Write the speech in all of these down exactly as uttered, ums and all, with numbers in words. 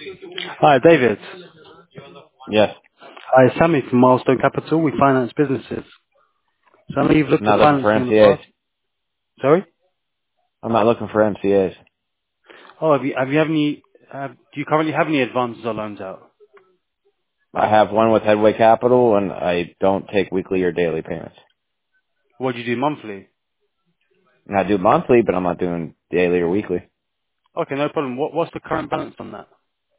Hi, David. Yes. Hi, Sammy from Milestone Capital. We finance businesses. So I know you've looked I'm not at looking for financing in the M C As. past. Sorry? I'm not looking for M C As. Oh, have you have you have any? Have, do you currently have any advances or loans out? I have one with Headway Capital, and I don't take weekly or daily payments. What do you do monthly? And I do monthly, but I'm not doing daily or weekly. Okay, no problem. What what's the current balance on that?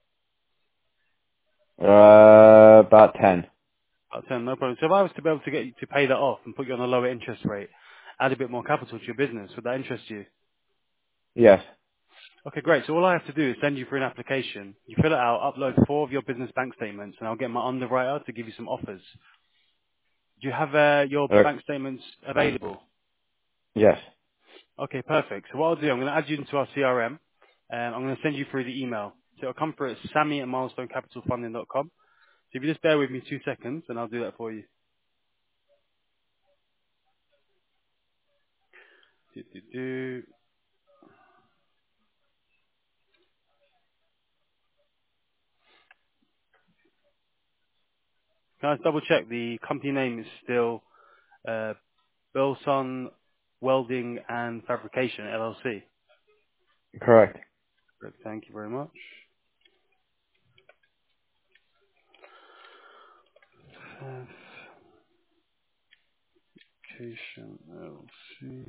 Uh, about ten. About ten, no problem. So if I was to be able to get you to pay that off and put you on a lower interest rate, add a bit more capital to your business, would that interest you? Yes. Okay, great. So all I have to do is send you for an application. You fill it out, upload four of your business bank statements, and I'll get my underwriter to give you some offers. Do you have uh, your Uh, bank statements available? yes. Okay, perfect. So what I'll do, I'm going to add you into our C R M, and I'm going to send you through the email. So it'll come through at sammy at milestone capital funding dot com. So if you just bear with me two seconds, and I'll do that for you. Do, do, do. Can I just double check? The company name is still uh, Bilson Welding and Fabrication, L L C. Correct. Great, thank you very much. Fabrication, L L C.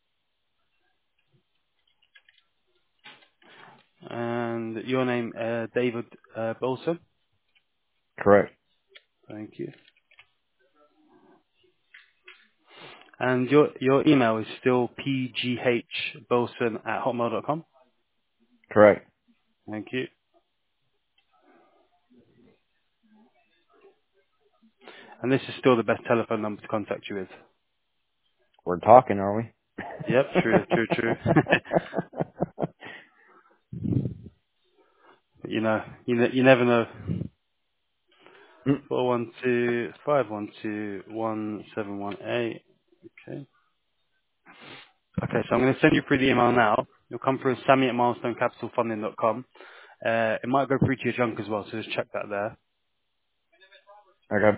And your name, uh, David uh, Bilson. Correct. Thank you. And your your email is still pghbolson at hotmail dot com. Correct. Thank you. And this is still the best telephone number to contact you with. We're talking, are we? Yep, true, true, true. you know, you ne- you never know. Mm, Four one two five one two one seven one eight. Okay. Okay, so I'm going to send you through the email now. You'll come through as Sammy at milestone capital funding dot com. Uh, it might go through to your junk as well, so just check that there. okay.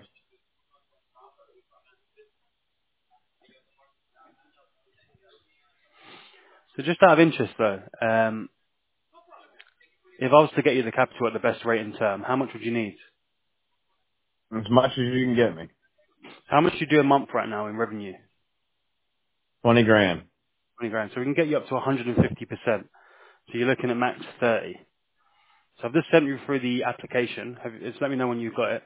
So just out of interest though, um, if I was to get you the capital at the best rate in term, how much would you need? As much as you can get me. How much do you do a month right now in revenue? Twenty grand. twenty grand. So we can get you up to one hundred fifty percent. So you're looking at max thirty. So I've just sent you through the application. Have, just let me know when you've got it.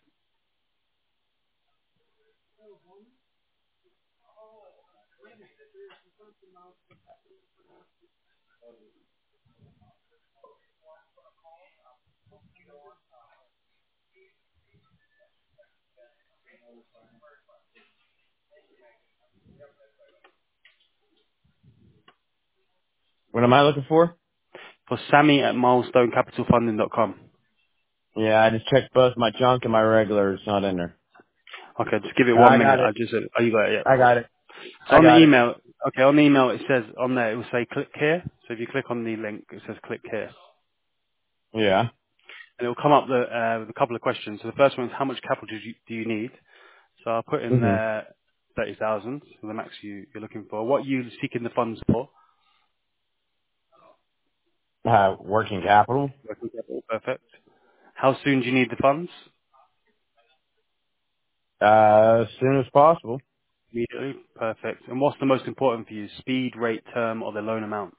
What am I looking for? For Sammy at milestone capital funding dot com. Yeah, I just checked both my junk and my regular. It's not in there. Okay, just give it one I minute. got I it. just, oh, you got it, I yeah. got it. So I on the got it. email, okay, on the email it says, on there it will say click here. So if you click on the link, it says click here. Yeah. And it will come up the, uh, with a couple of questions. So the first one is how much capital do you, do you need? So I'll put in hmm there thirty thousand, so the max you, you're looking for. What are you seeking the funds for? Uh, working capital. Working capital. Perfect. How soon do you need the funds? Uh, as soon as possible. Immediately. Perfect. And what's the most important for you? Speed, rate, term, or the loan amount?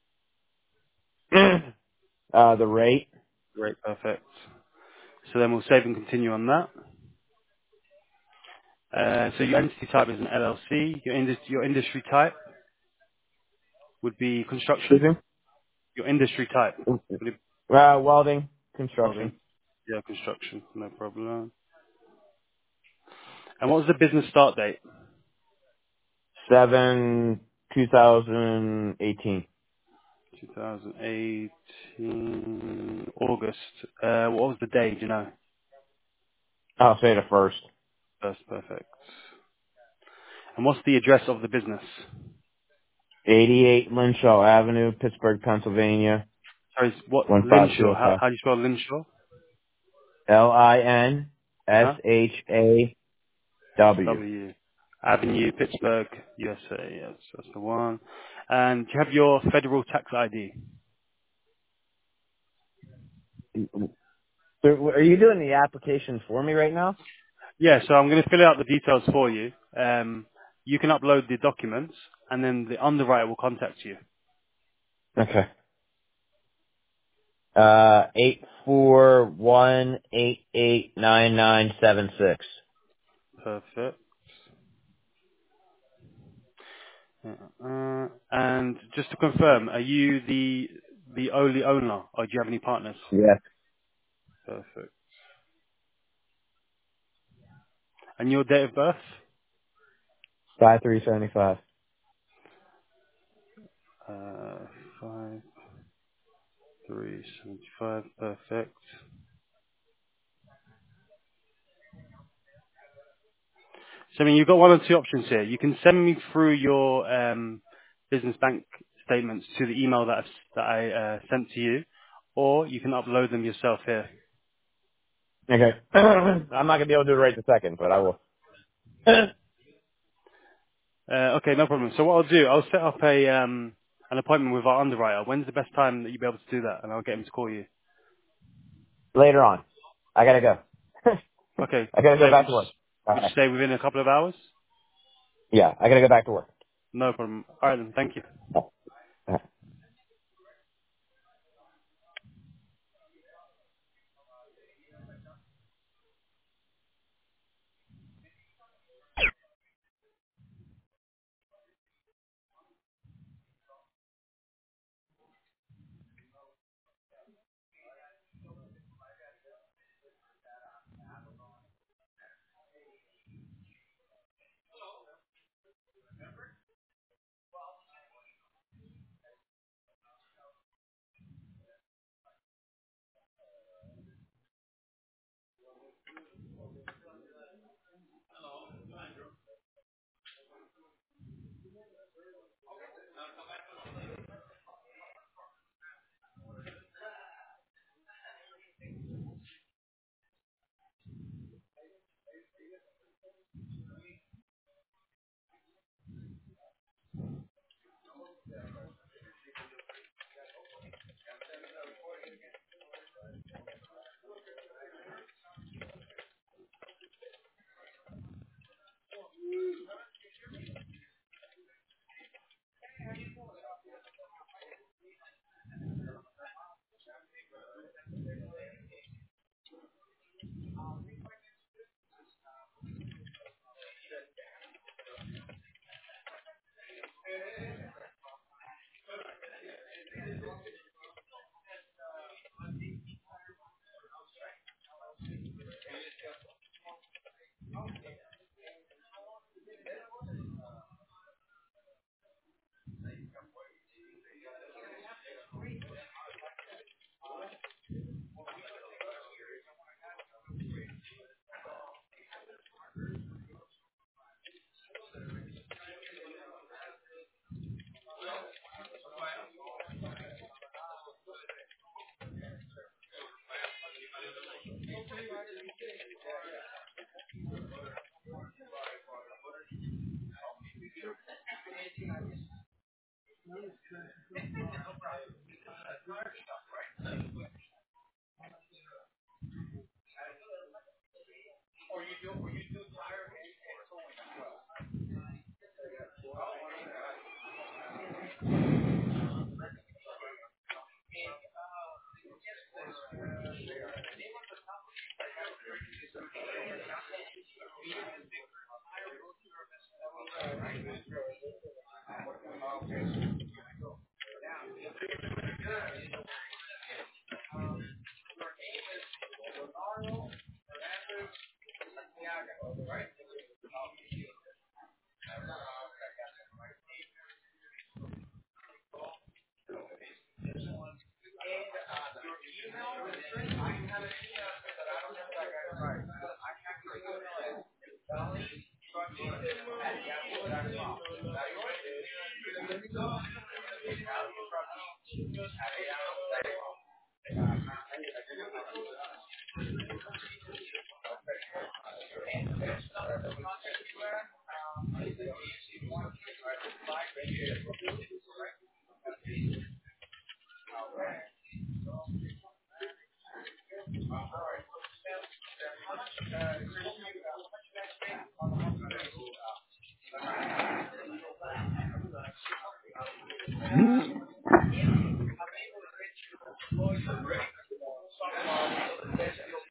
uh, the rate. Great. Perfect. So then we'll save and continue on that. Uh, so your entity type is an L L C. Your, indus- your industry type would be Excuse construction. me? Your industry type would it Uh, welding, be welding? construction. Yeah, construction. No problem. And what was the business start date? seven, two thousand eighteen. twenty eighteen August. Uh, what was the day? Do you know? I'll say the first. That's perfect. And what's the address of the business? eighty-eight Linshaw Avenue, Pittsburgh, Pennsylvania. Sorry, it's what one five two Linshaw? zero How five. how do you spell Linshaw? L I N Uh S huh. H A W. W Avenue, Pittsburgh, U S A. Yes, that's the one. And do you have your federal tax I D? So are you doing the application for me right now? Yeah, so I'm going to fill out the details for you. Um, you can upload the documents, and then the underwriter will contact you. Okay. Uh, eight four one eight eight nine nine seven six. Perfect. Uh, and just to confirm, are you the the only owner, or do you have any partners? Yes. Perfect. And your date of birth? Five three seventy five. Uh, five three seventy five. Perfect. So I mean, you've got one or two options here. You can send me through your um, business bank statements to the email that I've, that I uh, sent to you, or you can upload them yourself here. Okay. I'm not gonna be able to do it right this second, but I will. Uh, okay, no problem. So what I'll do, I'll set up a um, an appointment with our underwriter. When's the best time that you'll be able to do that? And I'll get him to call you. Later on. I gotta go. Okay, I gotta go so back would to work. you, would you Okay. say within a couple of hours? Yeah, I gotta go back to work. No problem. All right then, thank you.